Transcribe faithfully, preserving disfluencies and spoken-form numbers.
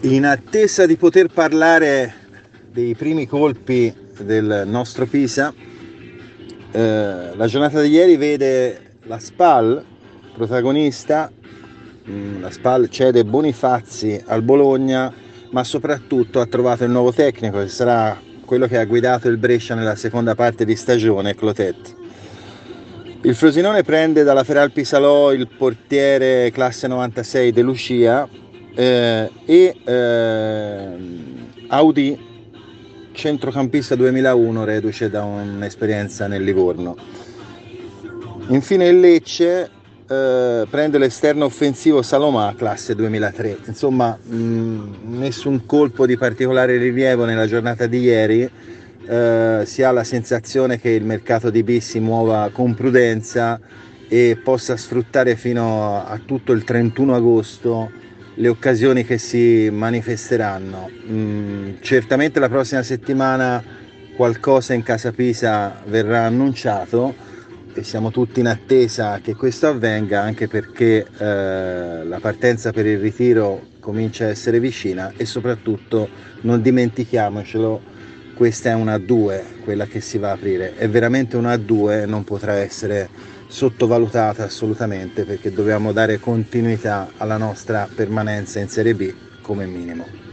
In attesa di poter parlare dei primi colpi del nostro Pisa, eh, la giornata di ieri vede la Spal protagonista. Mm, la Spal cede Bonifazzi al Bologna, ma soprattutto ha trovato il nuovo tecnico, che sarà quello che ha guidato il Brescia nella seconda parte di stagione, Clotetti. Il Frosinone prende dalla Feral Pisalò il portiere classe novantasei De Lucia eh, e eh, Audi, centrocampista duemilauno, reduce da un'esperienza nel Livorno. Infine il Lecce eh, prende l'esterno offensivo Salomà, classe duemilatré. Insomma, mh, nessun colpo di particolare rilievo nella giornata di ieri. Eh, si ha la sensazione che il mercato di B si muova con prudenza e possa sfruttare fino a tutto il trentuno agosto le occasioni che si manifesteranno. Mm, certamente la prossima settimana qualcosa in casa Pisa verrà annunciato e siamo tutti in attesa che questo avvenga, anche perché eh, la partenza per il ritiro comincia a essere vicina e soprattutto non dimentichiamocelo, questa è una A due, quella che si va a aprire, è veramente una A due, non potrà essere sottovalutata assolutamente, perché dobbiamo dare continuità alla nostra permanenza in Serie B come minimo.